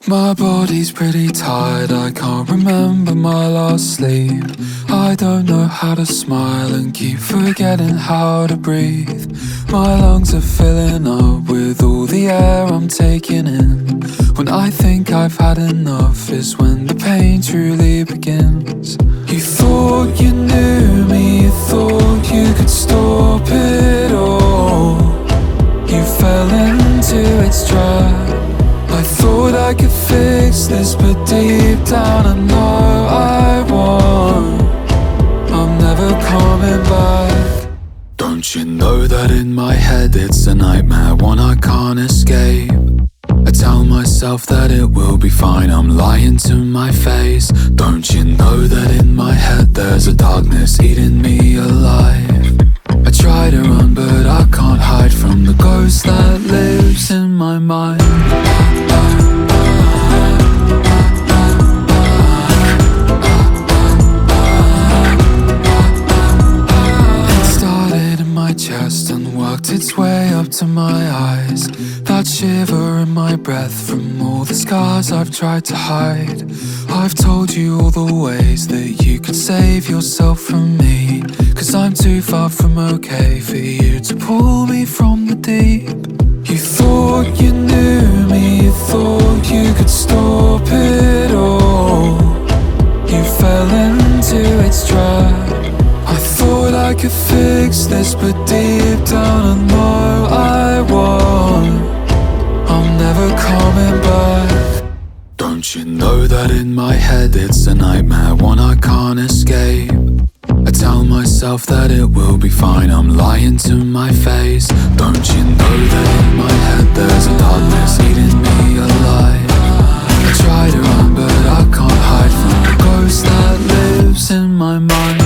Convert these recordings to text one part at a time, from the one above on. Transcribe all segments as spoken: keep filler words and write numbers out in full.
My body's pretty tired, I can't remember my last sleep. I don't know how to smile and keep forgetting how to breathe. My lungs are filling up with all the air I'm taking in. When I think I've had enough is when the pain truly begins. You thought you knew me, you thought you could stop it all. You fell into its trap. I thought I could fix this, but deep down I know I won't. I'm never coming back. Don't you know that in my head it's a nightmare, one I can't escape? I tell myself that it will be fine, I'm lying to my face. Don't you know that in my head there's a darkness eating me alive? I try to run but I can't hide from the ghost that lives in my mind. Chest and worked its way up to my eyes. That shiver in my breath from all the scars I've tried to hide. I've told you all the ways that you could save yourself from me, 'cause I'm too far from okay for you to pull me from the deep. You thought you knew me, you thought you could stop it all. You fell into its trap. I thought I could fix this, but deep down I know I won't. I'm never coming back. Don't you know that in my head it's a nightmare, one I can't escape? I tell myself that it will be fine, I'm lying to my face. Don't you know that in my head there's a darkness eating me alive? I try to run but I can't hide from the ghost that lives in my mind.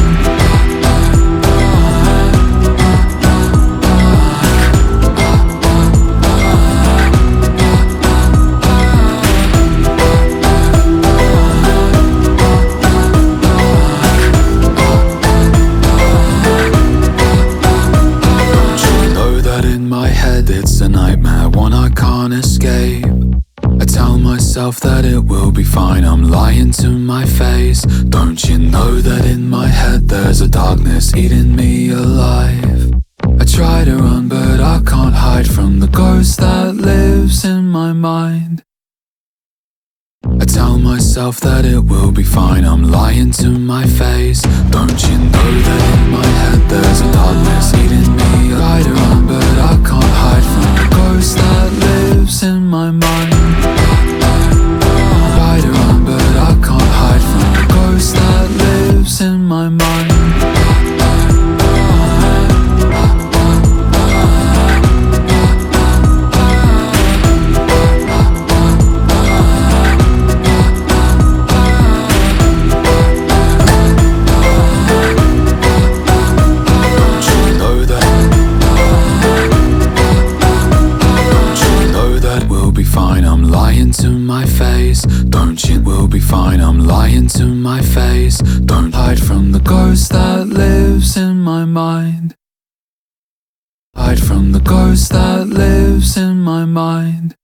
It's a nightmare, one I can't escape. I tell myself that it will be fine, I'm lying to my face. Don't you know that in my head there's a darkness eating me alive? I try to run but I can't hide from the ghost that lives in my mind. I tell myself that it will be fine, I'm lying to my face. Don't you know that in my head there's a darkness eating me? I try to run but I can't hide from the ghost that lives in my mind. I try to run but I can't hide from the ghost that lives in my mind. To my face, don't you will be fine, I'm lying to my face. Don't hide from the ghost that lives in my mind. Hide from the ghost that lives in my mind.